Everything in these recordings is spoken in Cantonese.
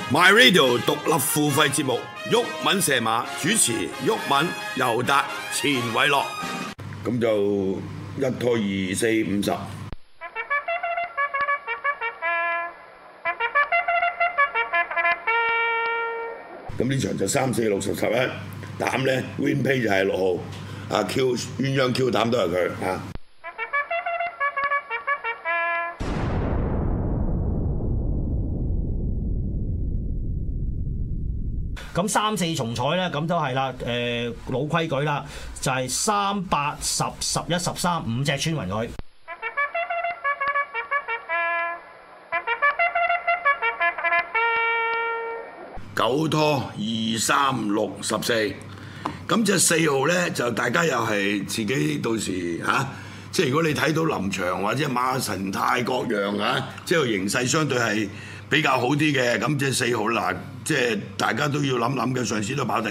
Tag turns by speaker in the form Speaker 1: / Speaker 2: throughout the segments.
Speaker 1: My Radio 獨立付費節目，毓民射馬主持，毓民、尤達、錢偉樂，咁就一拖二四50。咁呢場就3、4、6、10、11，膽咧 WinPay 就係6號，啊 Q 鴛鴦 Q 膽都係佢啊。
Speaker 2: 咁3、4重彩咧，咁都係啦，老規矩啦，就係3、8、10、11、13 5隻穿勻佢。
Speaker 1: 9拖2、3、6、14，咁隻4號咧就大家又係自己到時即係如果你睇到臨場或者馬神態各樣即係個形勢相對係比較好啲嘅，咁隻4號嗱，即係大家都要諗諗嘅，上次都跑第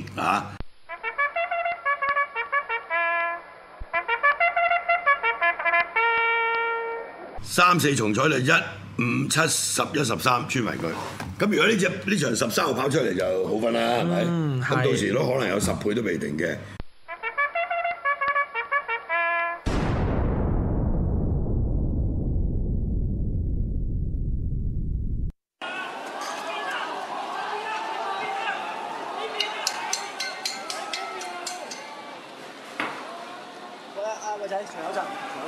Speaker 1: 43、4重彩就1、5、7、11、13穿埋佢。咁如果呢場13號跑出嚟就好分啦，係咪？咁到時都可能有10倍都未定嘅。
Speaker 3: 個仔除口罩，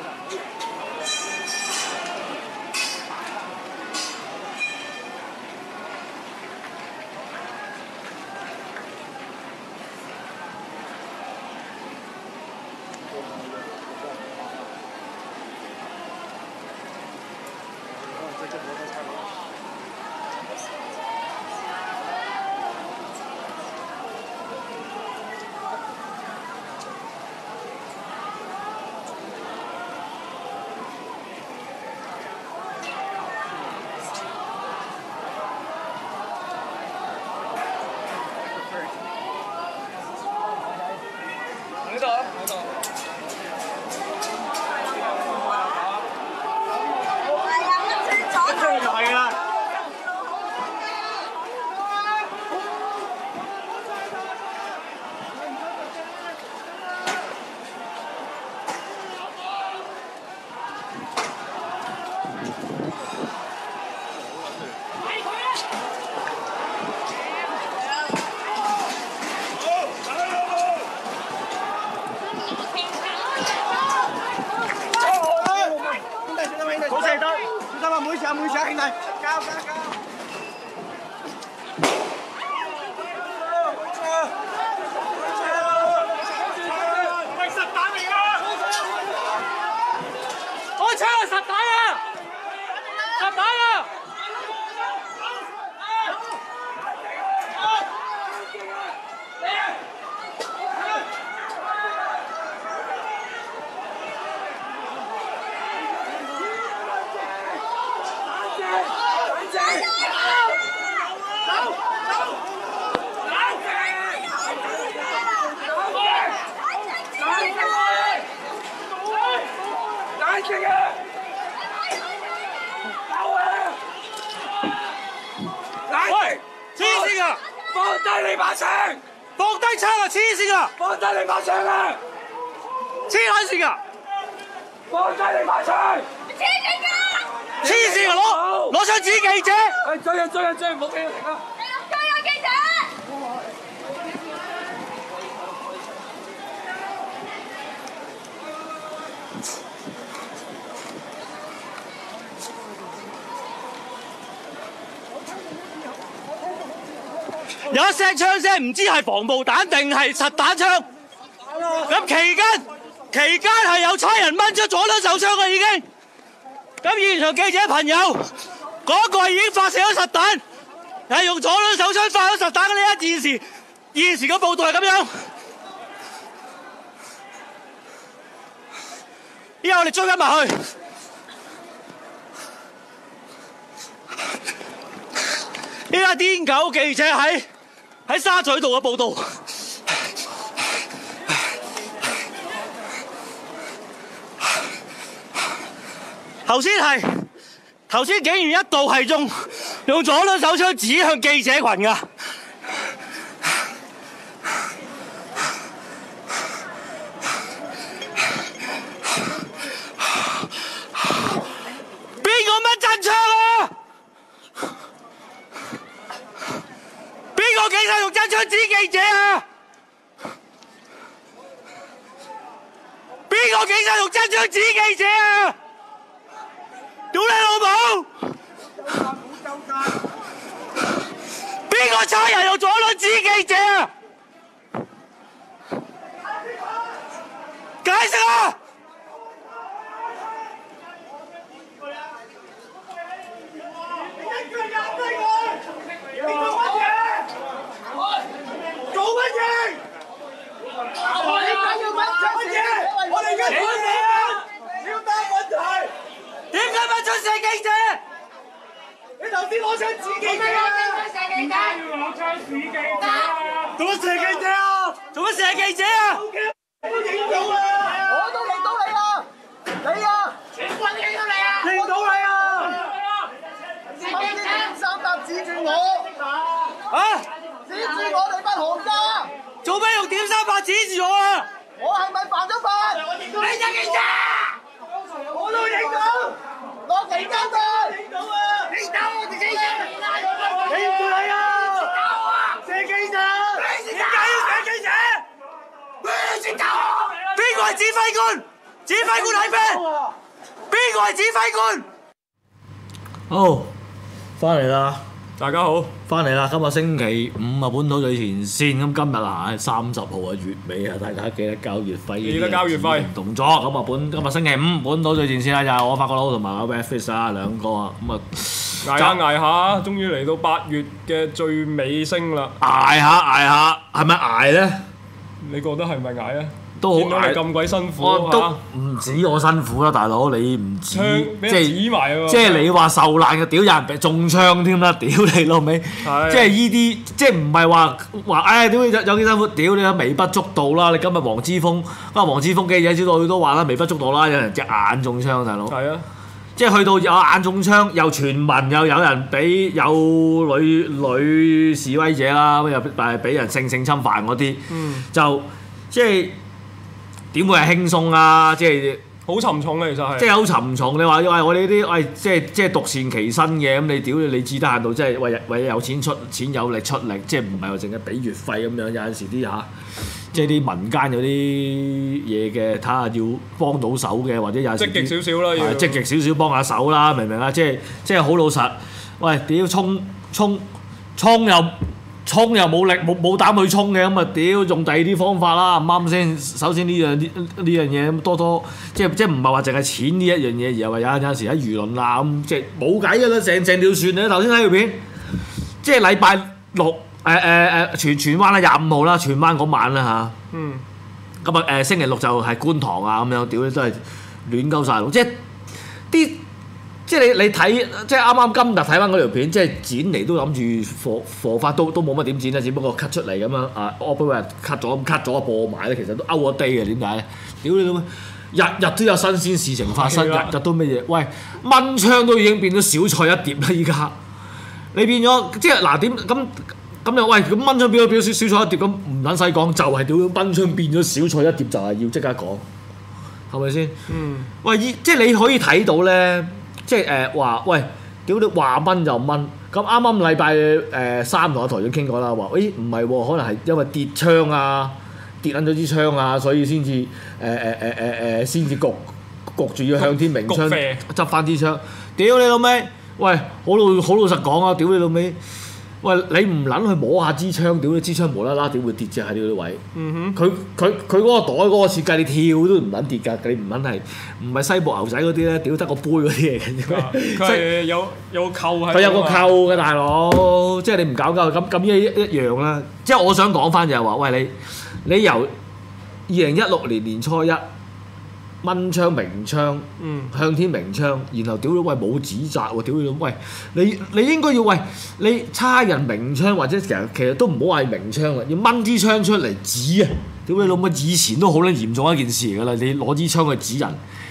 Speaker 3: 每次兄弟，交！喂，實彈嚟㗎！開槍啊！實彈啊！實彈啊！喂，黐線㗎！放低你把槍！放低槍啊！黐線㗎！放低你把槍啊！黐撚線㗎！放低你把槍！黐線㗎！攞槍指記者！追！唔好俾佢停啊！追啊記者！有一聲槍聲，唔知係防暴彈定係實彈槍。咁期間係有差人掹出左輪手槍嘅已經。咁現場記者朋友，嗰個已經發射咗實彈，係用左輪手槍發咗實彈嘅呢一件事。現時嘅報道係咁樣。依家我哋追緊埋去。依家癲狗記者喺沙咀道嘅報道，頭先警員一度係用用左輪手槍指向記者群㗎。邊個乜真槍啊？邊個警察用真槍指記者啊？邊個警察用真槍指記者啊？屌你老母！邊個差人用左輪指記者啊？解釋啊！做乜嘢？我哋而家要問出事，我哋而家講嘢啊！要答問題。點解問出射記者？你頭先攞槍指記者啊！點解要攞槍指記者啊？做乜射記者啊？做乜射記者啊？我影到啦！我都影到你啦！你啊！全部都影到你啊！影到你啊！射記者300指住我！啊！指住我哋班行家！做咩用點300指住我啊？我係咪犯咗法？你隻記者！我都影到，攞成交代，影到啊！影到我哋記者，影住你啊！射記者，點解要射記者？邊個係指揮官？指揮官喺邊？邊個係指揮官？
Speaker 2: 好，翻嚟啦！
Speaker 4: 大家好，
Speaker 2: 翻嚟啦！今日星期五啊，本土最前線咁今日啊，30號啊，月尾啊，大家記得交月費。
Speaker 4: 記得交月費
Speaker 2: 動作咁啊，今日星期五，本土最前線啦，就係我法國佬同埋阿 Redfish 啊兩個啊，咁啊
Speaker 4: 捱下捱下，終於嚟到8月嘅最尾聲啦！
Speaker 2: 捱下，係咪捱咧？
Speaker 4: 你覺得係咪捱啊？
Speaker 2: 都好
Speaker 4: 見到你咁鬼辛苦
Speaker 2: 都
Speaker 4: 嚇，
Speaker 2: 唔止我辛苦啦，大佬你唔止，
Speaker 4: 俾人指埋喎，
Speaker 2: 即係你話受難嘅，屌有人俾中槍添啦，屌你老味！即係依啲，即係唔係話唉屌有幾辛苦？屌你都微不足道啦！你今日黃之鋒記者知道佢都話啦，微不足道啦，有人隻眼中槍，大佬。係啊，即係去到有眼中槍，又傳聞又有人俾有女示威者啦，又俾人性侵犯嗰啲，就即係。點會係輕鬆啊？即係
Speaker 4: 好沉重嘅，其實係。
Speaker 2: 即係好沉重。你話我哋呢啲即係獨善其身嘅咁，你屌你至得限度，即係為有錢出錢有力出力，即係唔係話淨係俾月費咁樣？有陣時啲即係啲民間有啲嘢嘅，睇下要幫到手嘅，或者有陣時
Speaker 4: 積極少少啦，要
Speaker 2: 積極少少幫下手啦，明唔明啊？即係好老實。喂，屌衝又冇力冇膽去衝嘅，咁啊屌用第二啲方法啦，唔啱先？首先呢樣嘢咁多即係唔係話淨係錢呢一樣嘢，而係話有陣時喺輿論啊咁，即係冇計㗎啦，成條船你頭先睇條片，即係禮拜六荃灣啦25號啦，荃灣嗰晚啦嚇。咁啊星期六就係觀塘啊咁樣，屌你都係亂鳩晒路，即係啲。即係你睇，即係啱今日睇翻嗰條片，即係剪嚟都諗住貨法都冇乜點剪啦，只不過 cut 出嚟咁樣啊 ，opera cut 咗播埋咧，其實都 out 咗 day 嘅，點解咧？屌你老味，日日都有新鮮事情發生，日日都乜嘢？喂，蚊槍都已經變咗小菜一碟啦！依家你變咗即係嗱點咁又喂咁蚊槍變咗小菜一碟，咁唔撚使講，就係屌蚊槍變咗小菜一碟，就係要即刻講，係咪先？喂，即係你可以睇到咧。即係話喂，屌你話蚊就蚊，咁啱禮拜3同阿台長傾過啦，話誒唔係喎，可能係因為跌槍啊，跌撚咗支槍啊，所以先至先至焗住要向天鳴槍執翻支槍，屌你老味！喂，好老實講啊，屌你老味！喂，你唔撚去摸下支槍，屌你支槍無啦啦點會跌啫喺呢啲位？佢嗰個袋嗰個設計，你跳都唔撚跌㗎，你唔係西部牛仔嗰啲咧，屌得個杯嗰啲嚟嘅啫。
Speaker 4: 佢係有個扣喺。佢
Speaker 2: 有個扣嘅大佬，即係你唔搞咁一樣啦。即係我想講翻就係話，喂你由2016年年初一。蚊槍鳴槍，向天鳴槍，然後屌你喂冇指責喎，屌你喂你應該要喂你差人鳴槍或者其實都唔好話鳴槍啦，要掹支槍出嚟指啊！屌你老母以前都好撚嚴重一件事㗎啦，你攞支槍去指人，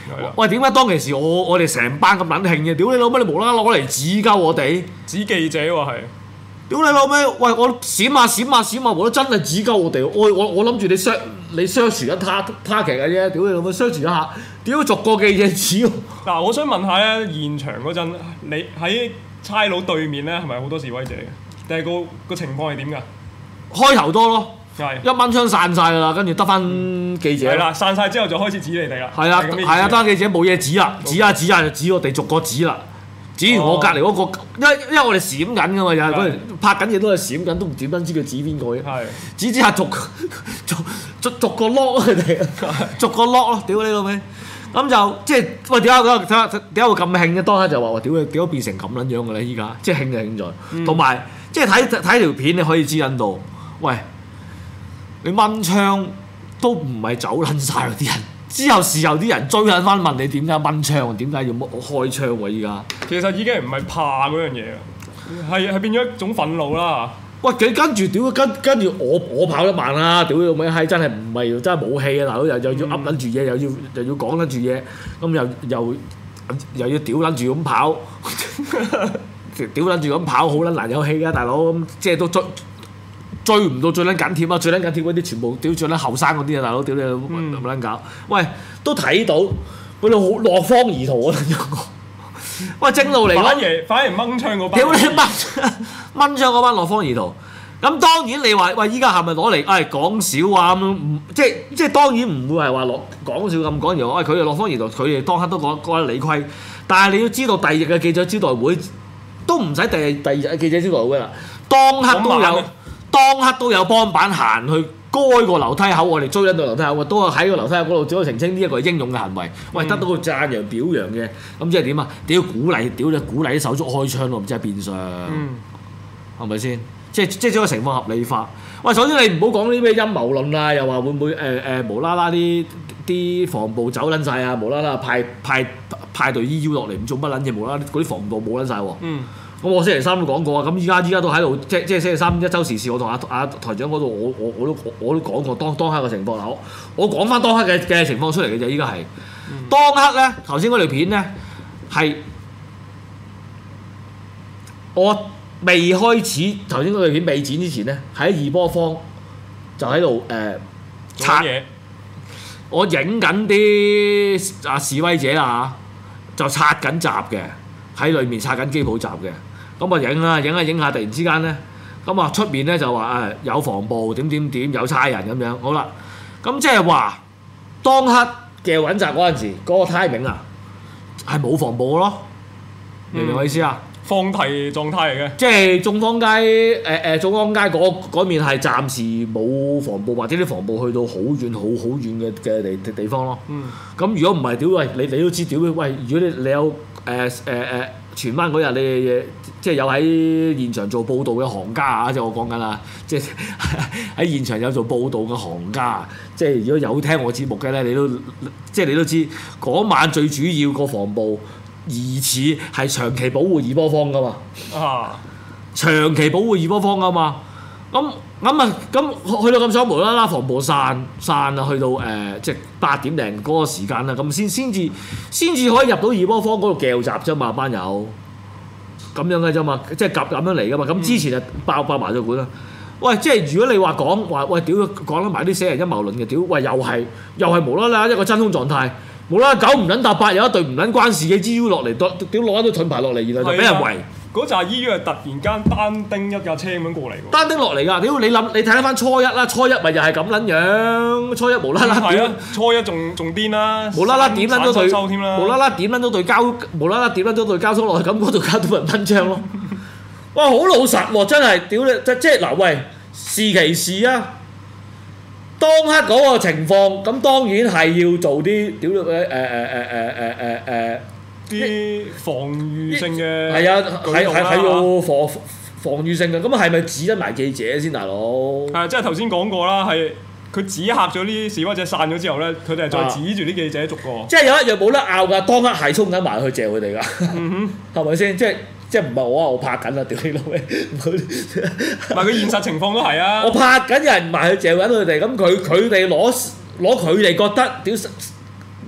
Speaker 2: 喂，點解當其時我哋成班咁撚興嘅？屌你老味，你無啦啦攞嚟指鳩我哋？
Speaker 4: 指記者喎係。
Speaker 2: 屌你老味！喂，我閃下，我都真係指鳩我哋。我諗住你 search 緊他劇嘅啫。屌你老味 search 一下，屌逐個記者指。
Speaker 4: 嗱，我想問下咧，現場嗰陣你喺差佬對面咧，係咪好多示威者嘅？定係個情況係點㗎？
Speaker 2: 開頭多咯，
Speaker 4: 係
Speaker 2: 一蚊槍散晒啦，跟住得翻記者。
Speaker 4: 係啦，散晒之後就開始指你哋啦。
Speaker 2: 係啊，係啊，單記者冇嘢指啦，指下就指我哋逐個指啦。指完我隔離嗰個，因為我哋閃緊㗎嘛，又係嗰陣拍緊嘢都係閃緊，都唔點樣知佢指邊個嘅。
Speaker 4: 係
Speaker 2: 指下逐個 lock 佢哋，逐個 lock 咯，屌你老味！咁就即係喂點解會咁興嘅？當刻就話屌你點解變成咁撚樣嘅咧？依家即係興就興在，同埋即係睇條片你可以知引到，喂你掹槍都唔係走撚晒嗰啲人。之後事後啲人追緊翻問你點解掹槍，點解要開槍喎？依家
Speaker 4: 其實已經唔係怕嗰樣嘢啦，係變咗一種憤怒啦。
Speaker 2: 喂，佢跟住屌跟住我跑得慢啦，屌你老味閪真係唔係真係武器啊！大佬又要噏撚住嘢，又要講撚住嘢，咁又要屌撚住咁跑，屌撚住咁跑好撚難有氣啊！大佬咁即係都追唔到最撚緊貼啊！最撚緊貼嗰啲全部屌最撚後生嗰啲啊！大佬屌你咁撚搞，喂都睇到佢哋好落荒而逃啊！喂正路嚟講，
Speaker 4: 反而掹槍嗰班，
Speaker 2: 屌你掹槍嗰班落荒而逃。咁當然你話喂依家係咪攞嚟講笑啊咁樣？即係當然唔會係話講笑咁講而話佢哋落荒而逃，佢哋當刻都覺得理虧。但係你要知道第二日嘅記者招待會都唔使第二日嘅記者招待會啦，當刻都有幫辦行去該個樓梯口，我哋追緊到樓梯口，都係喺個樓梯口嗰度只可以澄清呢一個係英勇嘅行為。喂，得到個讚揚表揚嘅，咁即係點啊？屌鼓勵啲手足開槍喎，唔知係變相，係咪先？即係將個情況合理化。喂，首先你唔好講啲咩陰謀論啊，又話會唔會無啦啦啲防暴走撚晒啊，無啦啦派隊 EU 落嚟唔做乜撚嘢，無啦啦嗰啲防暴冇撚晒喎。咁我星期三都講過啊，咁依家都喺度，即係星期三一週時事，我同阿台長嗰度我都講過當刻嘅情況啦。我講翻當刻嘅情況出嚟嘅啫，依家係當刻咧，頭先嗰條片咧係我未開始頭先嗰條片未剪之前咧，喺二波方就喺度拆嘢，我影緊啲示威者啊，就拆緊閘嘅，喺裏面拆緊機鋪閘嘅。咁啊影下，突然之間咧，咁啊出面咧就話有防暴點有差人咁樣，好啦，咁即係話當刻嘅揾閘嗰陣時，嗰個 timing 啊係冇防暴咯，明唔明我意思啊？
Speaker 4: 放題狀態嚟嘅，即
Speaker 2: 係眾坊街眾安街嗰面係暫時冇防暴，或者啲防暴去到好遠嘅地方咯。咁如果唔係屌喂，你都知屌喂，如果你有荃灣嗰日你即係有喺現場做報道嘅行家啊，即係我講緊啦，即係喺現場有做報道嘅行家，即係如果有聽我節目嘅咧，你都知嗰晚最主要個防暴疑似係長期保護二波方噶嘛，長期保護二波方噶嘛，咁去到咁想無啦啦防暴散啊，去到即係8點零嗰個時間啦，咁先至可以入到二波方嗰度撬閘啫嘛，班友咁樣嘅啫嘛，即係咁樣嚟噶嘛，咁之前就爆埋咗管啦。喂，即係如果你講話喂屌講得埋啲死人陰謀論嘅屌，喂又係無啦啦一個真空狀態。冇啦，九唔撚搭八，有一隊唔撚關事嘅 EU 落嚟，屌攞一堆盾牌落嚟，然後就俾人圍。
Speaker 4: 嗰扎 EU 係突然間單丁一架車咁樣過嚟喎。
Speaker 2: 單丁落嚟㗎，屌你睇翻初一啦，初一咪又係咁撚樣，初一無啦啦
Speaker 4: 屌，初一仲癲啦，
Speaker 2: 無啦啦點撚咗隊，無啦啦點撚咗隊交通落去，咁嗰度交到人噴槍咯。哇，好老實喎，真係屌你，即係嗱喂，是其是啊！當刻嗰個情況，咁當然係要做啲屌
Speaker 4: 啲防禦性嘅
Speaker 2: 係啊，係要防禦性嘅，咁係咪指得埋記者先，大佬？
Speaker 4: 係即係頭先講過啦，係佢指嚇咗啲示威者散咗之後咧，佢哋係再指住啲記者逐個。
Speaker 2: 即係有一樣冇得拗㗎，當刻係衝緊埋去嚼佢哋㗎，係咪先？即係唔係我拍緊啊！屌你老味，唔
Speaker 4: 係佢現實情況都係啊！
Speaker 2: 我拍緊人埋去嚼緊佢哋，咁佢哋攞佢哋覺得屌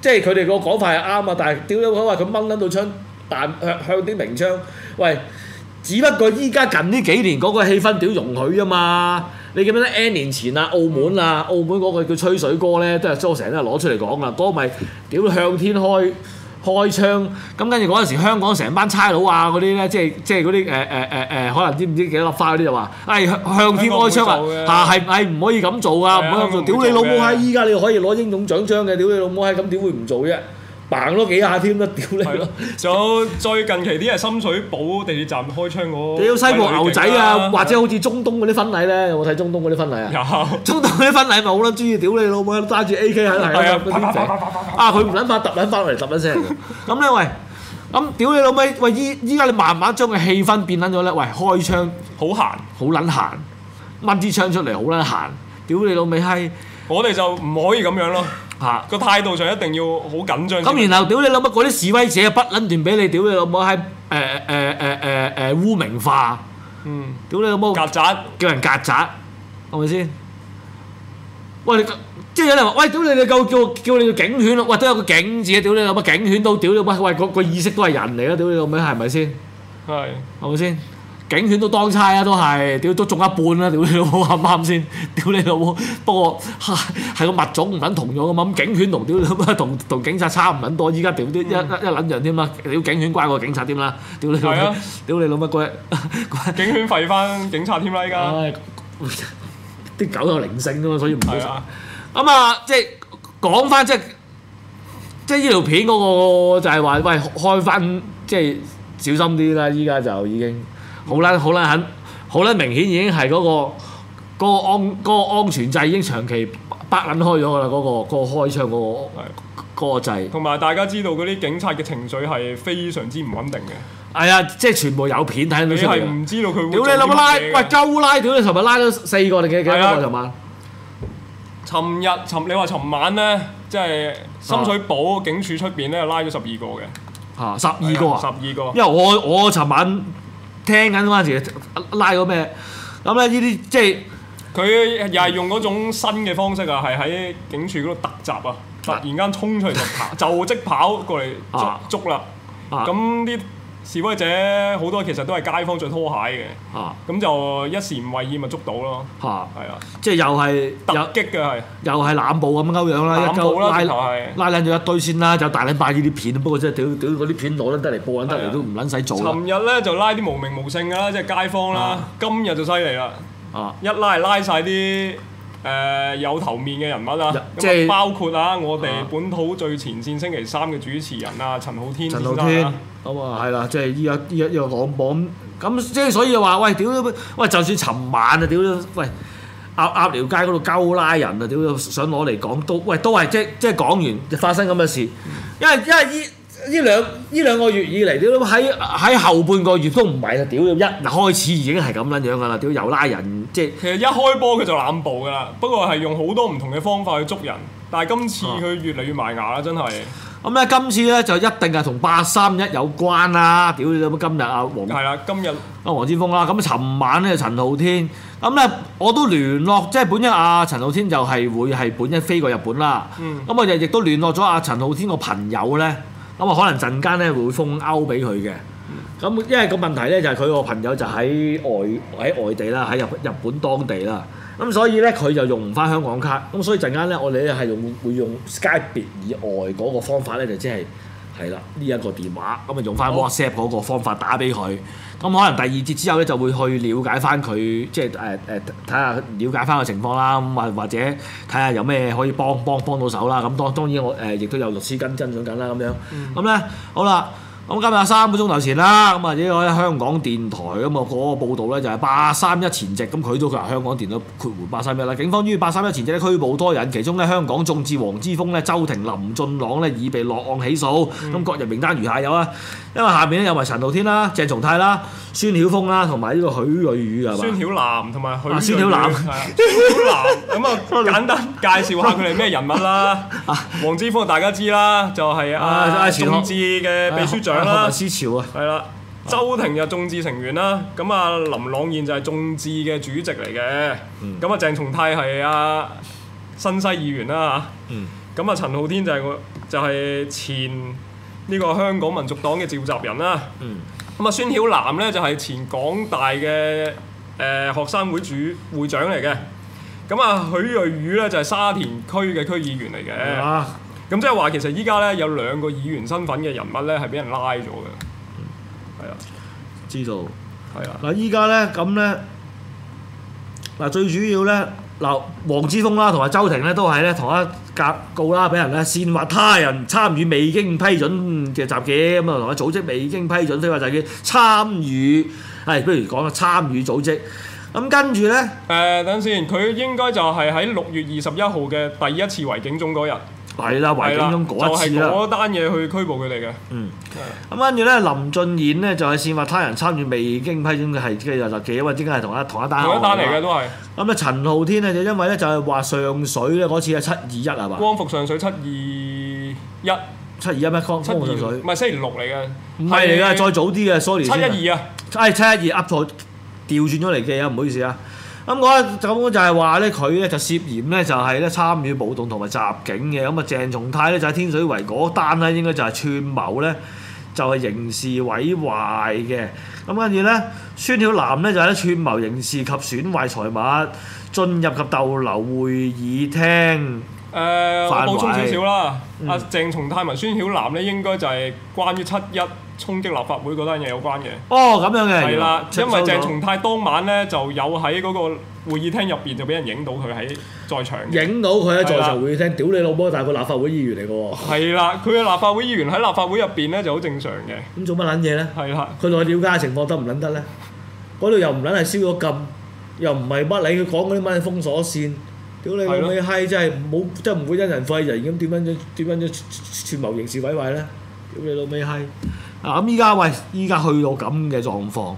Speaker 2: 即係佢哋個講法係啱啊，但係屌你講話佢掹撚到槍彈向啲鳴槍，喂！只不過依家近呢幾年嗰個氣氛屌容許啊嘛，你記唔記得 N 年前啊澳門嗰個叫吹水歌咧，都係成日都係攞出嚟講啊，嗰個咪屌向天開槍，咁跟住嗰陣時香港成班差佬啊嗰啲咧，即係嗰啲可能唔知幾多粒花嗰啲就話，向天開槍啊，係唔可以咁做啊，唔可以咁做，屌你老母閪！依家你可以攞英勇獎章嘅，屌你老母閪，咁點會唔做啫？掹多幾下添啦，屌你咯！
Speaker 4: 仲有最近期啲係深水埗地鐵站開槍嗰個，
Speaker 2: 屌西部牛仔啊，或者好似中東嗰啲婚禮咧，有冇睇中東嗰啲婚禮啊？
Speaker 4: 有。中
Speaker 2: 東嗰啲婚禮咪好撚中意屌你老母，揸住 AK 喺度係啊！佢唔撚怕揼撚翻落嚟揼撚聲咁咧喂，咁屌你老味喂！依家你慢慢將個氣氛變撚咗咧，喂開槍
Speaker 4: 好閒，
Speaker 2: 好撚閒，掹支槍出嚟好撚閒，屌你老味閪！
Speaker 4: 我哋就唔可以咁樣咯。個態度上一定要好緊張。
Speaker 2: 咁然後屌你老母嗰啲示威者不撚斷俾你屌你老母喺污名化，屌你老母
Speaker 4: 曱甴
Speaker 2: 叫人曱甴，係咪先？喂你即係有人話喂屌你叫你個警犬咯，喂都有個警字啊！屌你老母警犬都屌你喂個意識都係人嚟啊！屌你老母係咪先？係咪先？警犬都當差啊，都係，屌都中一半啦，屌你老母啱唔啱先？屌你老母，不過係個物種唔撚同咗噶嘛，咁警犬同屌你老母同警察差唔撚多，依家屌啲一撚樣添啦，屌警犬乖過警察添啦，屌你老母，屌你老母嗰日
Speaker 4: 警犬吠翻警察添啦依家，
Speaker 2: 啲狗有靈性噶嘛，所以唔好殺。咁啊，即係講翻即係呢條片嗰個就係話喂開翻即係小心啲啦，依家就已經。好撚明顯已經係嗰個安全掣已經長期北撚開咗㗎啦，嗰個開槍嗰個掣。同
Speaker 4: 埋大家知道嗰啲警察嘅情緒係非常之唔穩定嘅。
Speaker 2: 係啊，即係全部有片睇到出嚟。
Speaker 4: 你係唔知道佢會
Speaker 2: 屌你諗拉喂鳩拉屌你！尋日拉咗4個定幾多個尋晚？
Speaker 4: 你話尋晚咧，即係深水埗警署出邊咧拉咗12個嘅。
Speaker 2: 12個啊
Speaker 4: ！12個。
Speaker 2: 因為我尋晚。聽緊嗰陣時拉咗咩？咁咧呢啲即係
Speaker 4: 佢又係用嗰種新嘅方式啊，係喺警署嗰度突襲啊，突然間衝出嚟就即跑過嚟捉啦。咁啲示威者好多其實都係街坊着拖鞋嘅，咁就一時唔為意咪捉到咯。係啊，
Speaker 2: 即係又係
Speaker 4: 突擊嘅係，
Speaker 2: 又係濫捕咁勾樣啦，
Speaker 4: 濫捕啦，
Speaker 2: 拉撚咗一堆先啦，就大撚把呢啲片，不過真係屌嗰啲片攞得嚟播得嚟都唔撚使做。
Speaker 4: 尋日咧就拉啲無名無姓㗎啦，即係街坊啦。今日就犀利啦，一拉係拉晒啲有頭面嘅人物啊，咁包括我哋本土最前線星期3嘅主持人啊陳浩天先生。
Speaker 2: 咁啊，係啦，即係依家講播咁，即係所以話喂，屌喂，就算尋晚啊，屌喂，鴨寮街嗰度鳩拉人啊，屌想攞嚟講都係即係講完發生咁嘅事，因為呢兩個月以嚟，屌喺後半個月都唔係啦，屌一開始已經係咁撚樣噶啦，屌又拉人，即係
Speaker 4: 其實一開波佢就濫捕噶啦，不過係用好多唔同嘅方法去捉人，但係今次佢越嚟越埋牙啦，真係。
Speaker 2: 咁咧，今次咧就一定係同831有關啦！屌你老母，今日
Speaker 4: 係啦，今日
Speaker 2: 黃之鋒啦，咁尋晚咧陳浩天，咁咧我都聯絡，即係本一陳浩天就係會係本一飛過日本啦。咁我就亦都聯絡咗陳浩天個朋友咧，咁可能陣間咧會封歐俾佢嘅。咁因為個問題咧就係佢個朋友就喺外地啦，喺日本當地啦。咁所以咧佢就用唔翻香港卡，咁所以陣間咧我哋咧係會用 Skype 以外嗰個方法咧就即係啦呢一個電話，咁啊用翻 WhatsApp 嗰個方法打俾佢，咁可能第2節之後咧就會去了解翻佢，即係睇下了解翻個情況啦，咁或者睇下有咩可以幫到手啦，咁當然我亦都有律師跟進緊啦咁樣，咁咧好啦。咁今日3個鐘頭前啦，咁啊呢個香港電台咁啊嗰個報道咧就係831前夕，咁佢都話香港電台括弧831啦。警方於831前夕咧拘捕多人，其中咧香港眾志黃之鋒咧、周庭、林俊朗咧已被落案起訴。咁各人名單如下有啊，因為下面咧有埋陳浩天啦、鄭松泰啦、孫曉峰啦，同埋呢個許瑞宇係嘛？
Speaker 4: 孫曉南同埋許
Speaker 2: 孫曉南，
Speaker 4: 咁啊簡單介紹下佢哋咩人物啦。黃之鋒大家知啦，就係眾志嘅秘書長。啦，
Speaker 2: 思潮啊，
Speaker 4: 係啦，周庭就眾志成員啦，咁啊林朗彥就係眾志嘅主席嚟嘅，咁啊鄭松泰係新西議員啦嚇， 咁啊陳浩天就係前呢個香港民族黨嘅召集人啦。咁啊孫曉南咧就係前港大嘅學生會會長嚟嘅。咁啊許瑞宇咧就係沙田區嘅區議員嚟嘅。咁即係話其實依家咧有2個議員身份嘅人物咧係俾人拉咗嘅。係啊，
Speaker 2: 知道。
Speaker 4: 係啊。
Speaker 2: 嗱依家咧咁咧，嗱最主要咧嗱黃之鋒啦同埋周庭咧都係咧同一格告啦，俾人咧煽惑他人參與未經批准嘅集結，咁啊同佢組織未經批准非法集結參與，不如講啦參與組織。咁跟住咧
Speaker 4: 等陣先，佢應該就係喺6月21號嘅第一次圍警鐘嗰日。
Speaker 2: 係啦，圍警鐘嗰一次啦。
Speaker 4: 就係嗰單嘢去拘捕佢哋嘅。
Speaker 2: 咁跟住咧，林俊賢咧就係煽惑他人參與未經批准嘅係即係集結，因為點解係同一單？
Speaker 4: 同一單嚟嘅都係。
Speaker 2: 咁啊，陳浩天咧就因為咧就係話上水咧嗰次係721係嘛？
Speaker 4: 光復上水721。
Speaker 2: 721咩？光復上水。
Speaker 4: 唔係星期6嚟嘅。
Speaker 2: 唔係嚟㗎，再早啲嘅，sorry。
Speaker 4: 712啊。
Speaker 2: 712噏錯，調轉咗嚟記啊，唔好意思啊。咁就係話咧，佢咧就涉嫌咧就係咧參與暴動同埋襲警嘅。咁啊，鄭松泰咧就喺天水圍嗰單咧，應該就係串謀咧，就係刑事毀壞嘅。咁跟住咧，孫曉南咧就係咧串謀刑事及損壞財物，進入及逗留會議廳。
Speaker 4: 我補充少少啦。阿鄭松泰同孫曉南咧，應該就係關於7·1衝擊立法會嗰單嘢有關嘅。
Speaker 2: 哦，咁樣嘅。
Speaker 4: 係啦，因為鄭松泰當晚咧就有喺嗰個會議廳入邊就俾人影到佢喺在場。
Speaker 2: 影到佢喺在場會議廳，屌你老母！但係個立法會議員嚟嘅喎。係
Speaker 4: 啦，佢嘅立法會議員喺立法會入邊咧就好正常嘅。
Speaker 2: 咁做乜撚嘢咧？
Speaker 4: 係啦。
Speaker 2: 佢落去了解情況得唔撚得咧？嗰度又唔撚係燒咗禁，又唔係乜理佢講嗰啲乜封鎖線。屌你老味閪！真係冇，真係唔會因人廢人咁點樣串謀刑事毀壞咧？屌你老味閪！咁依家去到咁嘅狀況，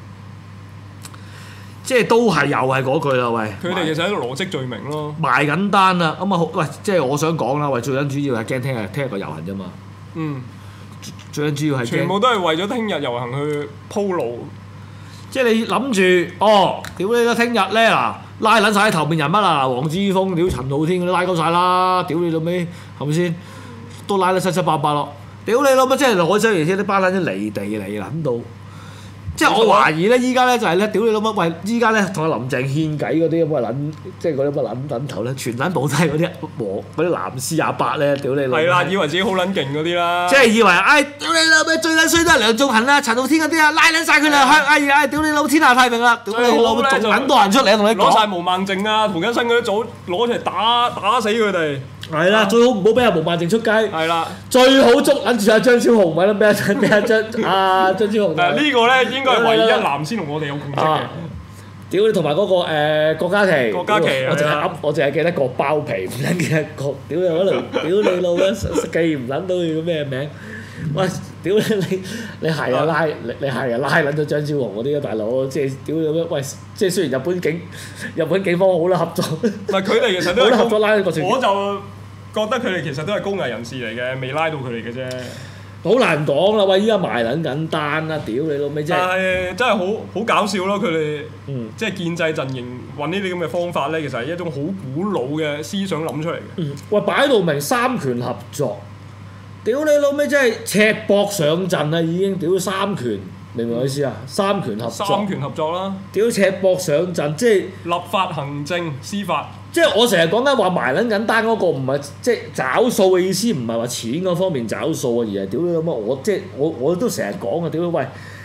Speaker 2: 即係都係又係嗰句啦，喂！
Speaker 4: 佢哋其實喺度羅織罪名咯，
Speaker 2: 埋緊單啦，咁啊喂！即係我想講啦，喂！最緊主要係驚聽日個遊行啫嘛。最緊主要係
Speaker 4: 全部都係為咗聽日遊行去鋪路。
Speaker 2: 即係你諗住，屌你啦！聽日咧嗱，拉撚晒啲頭面人物啊，黃之鋒、屌陳浩天嗰啲拉鳩晒啦，屌你老味，係咪先？都拉得七七八八咯，屌你老母！即係攞走而且啲班撚啲離地嚟撚到，即係我懷疑咧，依家咧就係咧，屌你老母！喂，依家咧同阿林鄭獻偈嗰啲咁嘅撚，即係嗰啲乜撚頭咧，全撚部都係嗰啲藍絲阿伯咧，屌你老母！
Speaker 4: 係啦，以為自己好撚勁嗰啲啦，
Speaker 2: 即係以為屌你老母最撚衰都係梁頌恆啦、陳浩天嗰啲啊，拉撚晒佢哋屌你老天下太平啦！屌你老母仲撚多人出嚟同你講，
Speaker 4: 攞曬毛孟靜啊、涂謹申嗰啲組攞出嚟打死佢哋。
Speaker 2: 係啦，最好唔好俾阿毛孟靜出街。係啦，最好捉撚住阿張超雄，咪啦，俾阿張超雄。
Speaker 4: 呢個咧應該係唯一藍絲同我哋有共識嘅。
Speaker 2: 屌你同埋嗰個郭嘉琪。郭嘉琪我淨係記得個包皮，唔撚記得個。屌你可能，屌你老母記唔撚到佢個咩名？喂，屌你係啊拉你係啊拉撚咗張超雄嗰啲啊大佬，即係屌你咩？喂，即係雖然日本警方好啦合作。唔
Speaker 4: 係佢哋其實都係
Speaker 2: 合作拉個傳。
Speaker 4: 我就覺得佢哋其實都係高危人士嚟嘅，未拉到佢哋嘅啫。
Speaker 2: 好難講啦！喂，依家埋撚緊單啦，屌你老味真係。
Speaker 4: 但係真係好搞笑咯！佢哋即係建制陣營揾呢啲咁嘅方法咧，其實係一種好古老嘅思想諗出嚟嘅。
Speaker 2: 喂，擺到明三權合作，屌你老味真係赤膊上陣啊！已經屌三權，明唔明我意思啊？三權合作。
Speaker 4: 三權合作啦！
Speaker 2: 屌赤膊上陣，即係
Speaker 4: 立法、行政、司法。
Speaker 2: 即係我成日講緊話埋撚緊單嗰個唔係即係找數嘅意思，唔係話錢嗰方面找數啊，而係屌你老母我都成日講啊！屌喂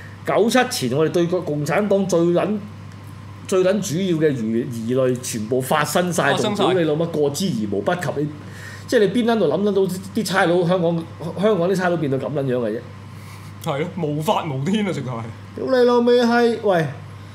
Speaker 2: ，97前我哋對個共產黨最撚主要嘅疑慮全部發生晒，仲屌你老母過之而無不及，你即係你邊撚度諗得到啲差佬香港啲差佬變到咁撚樣嘅啫？
Speaker 4: 係咯，無法無天啊！直頭係。
Speaker 2: 屌你老味係喂！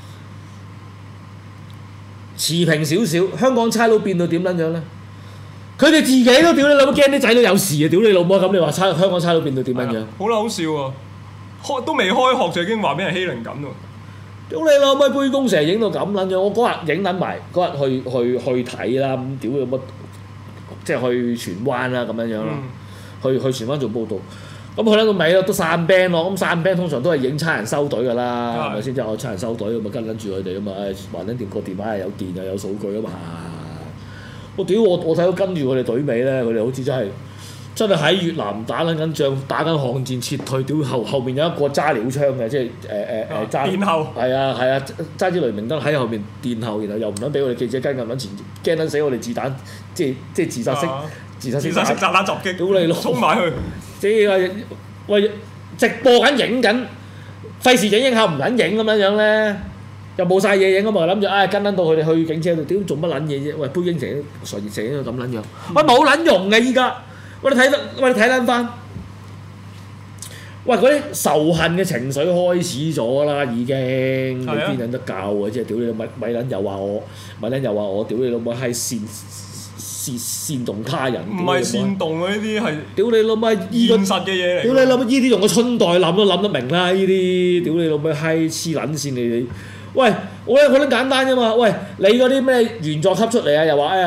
Speaker 2: 持平少少，香港差佬變到點撚樣咧？佢哋自己都屌你老母驚啲仔女有事啊！屌你老母咁，你話香港差佬變到點撚樣？
Speaker 4: 好啦，好笑啊！都未開學就已經話俾人欺凌緊喎！
Speaker 2: 屌你老母杯弓蛇影到咁撚樣，我嗰日影撚埋，嗰日去睇啦，咁屌你乜，即係去荃灣啦咁樣樣咯，去荃灣做報道。咁去到尾咯，都散 band 咯。咁散 band 通常都係影差人收隊㗎啦，係咪先？即係我差人收隊咁咪跟撚住佢哋啊嘛。橫撚掂個電話係有電又有數據啊嘛。 我睇到跟住佢哋隊尾咧，佢哋好似真係喺越南打緊仗，打緊巷戰撤退，屌後面有一個揸鳥槍嘅，即係揸
Speaker 4: 殿後
Speaker 2: 係啊揸支雷明燈喺後面殿後，然後又唔撚俾我哋記者跟咁撚前，驚撚死我哋子彈，即係自殺式
Speaker 4: 炸彈襲擊，
Speaker 2: 屌你老
Speaker 4: 衝埋去，
Speaker 2: 即係喂直播緊影緊，費事影下唔撚影咁樣咧。又冇晒嘢影啊嘛，諗住跟撚到佢哋去警車度，屌做乜撚嘢啫？喂，杯英成成咁撚樣，喂冇撚用嘅依家，我哋睇撚翻，喂嗰啲仇恨嘅情緒開始咗啦，已經你邊撚得教啊？即係屌你咪撚又話我，屌你老母係煽動他人，
Speaker 4: 唔係煽動啊！呢啲係
Speaker 2: 屌你老母
Speaker 4: 現實嘅嘢嚟。
Speaker 2: 屌你老母呢啲用個春袋諗都諗得明啦！呢啲屌你老母閪黐撚線你。喂，我覺得好簡單啫嘛！喂，你嗰啲咩原作級出嚟啊？又話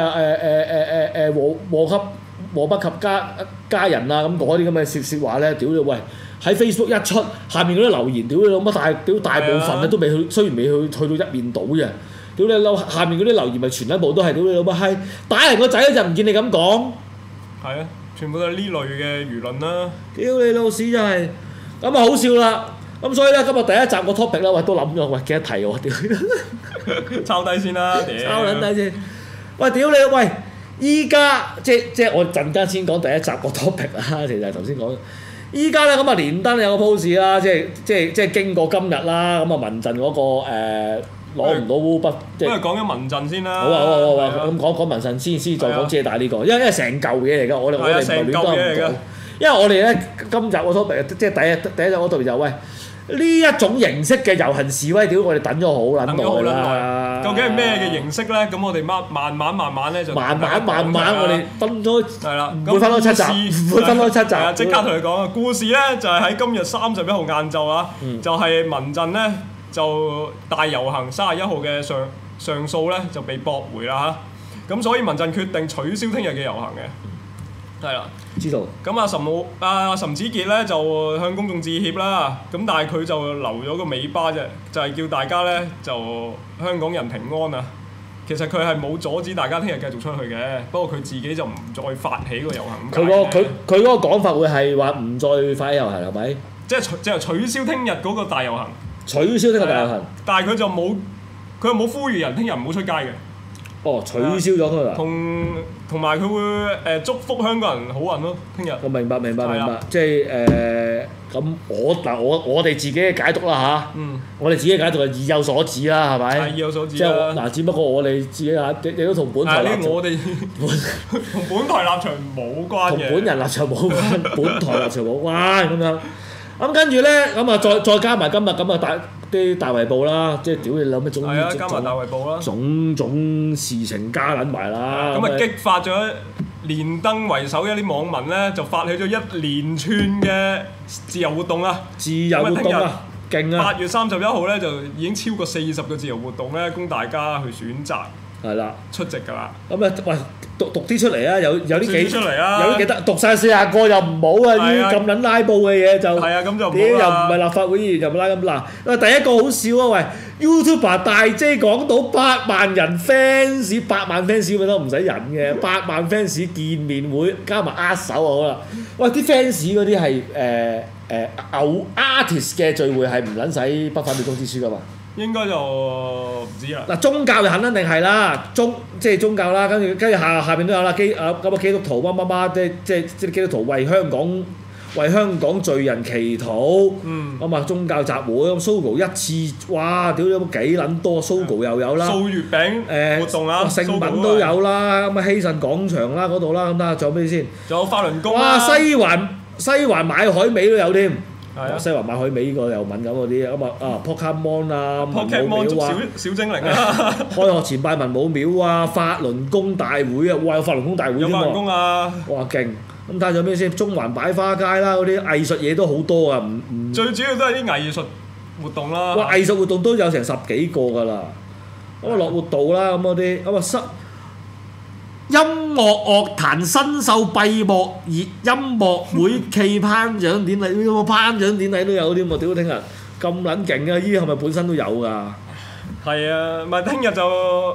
Speaker 2: 禍不及家人啊咁嗰啲咁嘅説話咧，屌你喂！喺 Facebook 一出，下面嗰啲留言，屌你老乜大部分咧都未去，雖然未去到一面倒啫。屌你老，下面嗰啲留言咪全一部都係屌你老乜閪，打人個仔就唔見你咁講。係
Speaker 4: 啊，全部都係呢類嘅輿論啦。
Speaker 2: 屌你老屎真係，咁啊好笑啦！咁所以咧，今日第一集個 topic 咧，喂都諗咗，喂記得提喎，屌！
Speaker 4: 抄低先啦，
Speaker 2: 抄撚低先。喂，屌你！喂，依家即係我陣間先講第一集個 topic 啦，其實頭先講。依家咧咁啊，連登有個 post 啦，即係經過今日啦，咁啊民陣嗰個攞唔到烏筆，即係。不如講緊民陣先啦。好啊，咁講民陣先，再講遮打呢個，因為成嚿嘢嚟㗎，我哋唔係亂都唔講。因為我哋咧今集個 topic 即係第一集嗰度就喂。呢一種形式嘅遊行示威，屌我哋等咗好撚耐啦！
Speaker 4: 究竟係咩嘅形式咧？咁我哋慢慢咧就
Speaker 2: 慢慢我哋分咗
Speaker 4: 係啦，
Speaker 2: 會分多7集，會分多7集。
Speaker 4: 係啊，即刻同你講啊！故事咧就係喺今日31號晏晝啊，就係民陣咧就大遊行31號嘅上訴咧就被駁回啦嚇，咁所以民陣決定取消聽日嘅遊行嘅，係啦。
Speaker 2: 知道。
Speaker 4: 咁岑子傑咧就向公眾致歉啦，咁但係佢就留咗個尾巴啫，就係叫大家咧就香港人平安啊。其實佢係冇阻止大家聽日繼續出去嘅，不過佢自己就唔再發起個遊行。佢
Speaker 2: 嗰個講法會係話唔再發起遊行係咪？
Speaker 4: 即係取消聽日嗰個大遊行。
Speaker 2: 取消聽日大遊行。
Speaker 4: 但係佢又冇呼籲人聽日唔好出街嘅。
Speaker 2: 哦，取消咗佢啦。
Speaker 4: 同埋佢會祝福香港人好運咯，聽日。我明白，
Speaker 2: 即係咁我哋自己嘅解讀啦嚇。我哋自己嘅解讀係意有所指啦，係咪？
Speaker 4: 係意有所指
Speaker 2: 即係嗱，只不過我哋自己亦都同本台立場。
Speaker 4: 我哋同本台立場冇關嘅。同
Speaker 2: 本人立場冇關，本台立場冇關咁樣。咁跟住咧，咁啊再加埋今日咁啊啲大圍報啦，即係屌你諗咩種
Speaker 4: 加埋大圍報啦，
Speaker 2: 種事情加撚埋啦。咁
Speaker 4: 啊激發咗連登為首嘅啲網民咧，就發起咗一連串嘅自由活動啊！自由活動啊，勁啊！8月31號咧就已經超過40個自由活動咧，供大家去選擇。係啦，出席㗎啦。咁啊，喂，讀啲出嚟啊！有啲幾出嚟啊！有啲幾得讀晒40個又唔好啊！呢啲咁撚拉布嘅嘢就係啊，咁就唔好啦。又唔係立法會議員又唔拉咁嗱。第一個好笑啊！喂 ，YouTuber 大 J 講到8萬人 fans，8萬 fans 咪都唔使人嘅，8萬 fans 見面會加埋握手啊好啦。喂，啲 fans 嗰啲係偶 artist 嘅聚會係唔撚使不反對通知書㗎嘛？應該就唔知啦。嗱，宗教就肯定係啦，即係宗教啦，跟住下邊都有啦，基督徒乜，即係基督徒為香港罪人祈禱，咁啊宗教集會咁 Sogo 一次，哇！屌你幾撚多 Sogo 又有啦，掃月餅活動啦，聖品都有啦，咁啊希慎廣場啦嗰度啦，咁睇下仲有咩先？仲有法輪功啦，哇！西環買海味都有添。西環買海味呢個又敏感嗰啲咁啊Pokemon 啊，文武廟啊，小精靈啊，開學前拜文武廟啊，法輪功大會啊，哇有法輪功大會添喎，有法輪功啊，哇勁！咁睇下仲有咩先？中環擺花街啦，嗰啲藝術嘢都好多啊，最主要都係啲藝術活動啦。哇！藝術活動都有成10幾個㗎啦，咁啊樂活道啦咁嗰啲，咁啊音樂樂壇新秀閉幕熱音樂會暨頒獎典禮，頒獎典禮都有啲喎，屌聽日咁撚勁啊！依啲係咪本身都有㗎？係啊，咪聽日就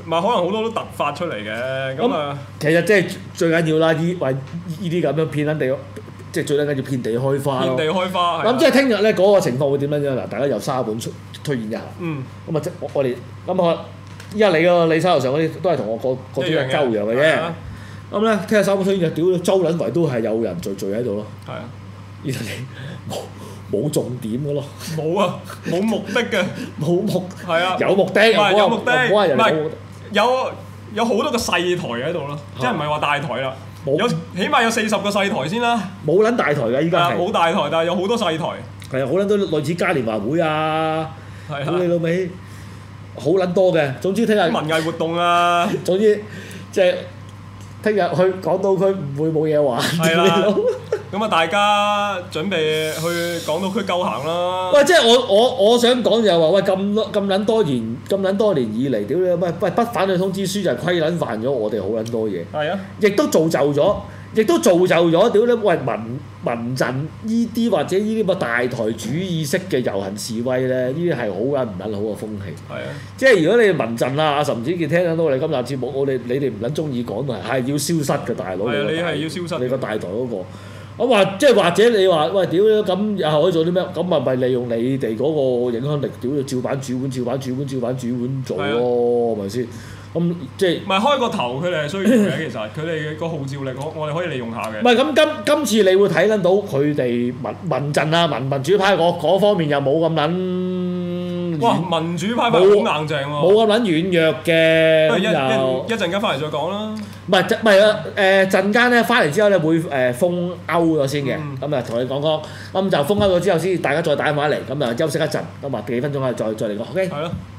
Speaker 4: 可能好多都突發出嚟嘅，咁啊，
Speaker 2: 其實即係最緊要啦，呢啲咁樣遍地，即係最緊要遍地開花咯。
Speaker 4: 遍地開花。
Speaker 2: 咁即係聽日咧嗰個情況會點樣樣嗱？大家由沙本推演一下。咁啊，即我哋咁依家你手頭上嗰啲都係同我個啲係周樣嘅啫。咁咧，聽日沙本推演就屌周撚圍都係有人聚喺度咯。
Speaker 4: 係啊，
Speaker 2: 然後你冇重點嘅咯。
Speaker 4: 冇啊，冇目的嘅。係啊，
Speaker 2: 有目的，
Speaker 4: 有目的，
Speaker 2: 唔係
Speaker 4: 有好多個細台喺度咯，即係唔係話大台啦。起碼有40個細台先啦。
Speaker 2: 冇撚大台㗎，依家係。
Speaker 4: 冇大台，但係有好多細台。
Speaker 2: 係啊，好撚多類似嘉年華會啊，
Speaker 4: 係
Speaker 2: 屌你老味，好撚多嘅。總之聽日
Speaker 4: 文藝活動啊。
Speaker 2: 總之即係聽日去港島區唔會冇嘢玩。
Speaker 4: 係啦。咁啊，大家準備去港島區鳩行啦。
Speaker 2: 喂，即係我想講就係話，喂咁撚多年以嚟，屌你乜不反對通知書就係規撚犯咗我哋好撚多嘢。
Speaker 4: 係啊。
Speaker 2: 亦都造就咗，屌你喂民陣呢啲或者呢啲乜大台主義式嘅遊行示威咧，呢啲係好撚唔撚好嘅風氣。
Speaker 4: 係啊。即
Speaker 2: 係如果你民陣啊，阿岑子健聽緊到我哋今集節目，你哋唔撚中意講係要消失嘅大佬。
Speaker 4: 係啊，你係要消失。
Speaker 2: 你個大台嗰個。咁話即係或者你話喂屌咁又可以做啲咩？咁咪利用你哋嗰個影響力，屌你照板煮碗做咯，係咪先？咁即係
Speaker 4: 唔係開個頭？佢哋係需要嘅，其實佢哋個號召力，我哋可以利用下嘅。
Speaker 2: 唔係咁今次你會睇得到佢哋民陣啊民主派嗰方面又冇咁撚。
Speaker 4: 哇！民主派好硬淨喎。冇
Speaker 2: 咁撚軟弱嘅。
Speaker 4: 一陣間翻嚟再講啦。
Speaker 2: 唔係啊！陣間咧翻嚟之後咧會封勾咗先嘅，咁啊同你講，咁就封勾咗之後先，大家再打電話嚟，咁啊休息一陣，咁啊幾分鐘啊再嚟講，OK？
Speaker 4: 係咯。